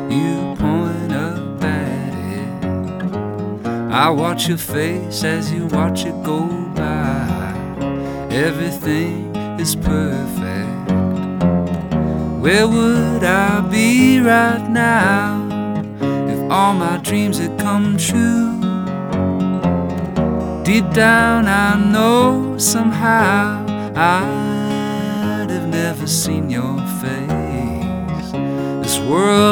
you point up at it. I watch your face as you watch it go by. Everything is perfect. Where would I be right now if all my dreams had come true? Deep down I know somehow I'd have never seen your face. This world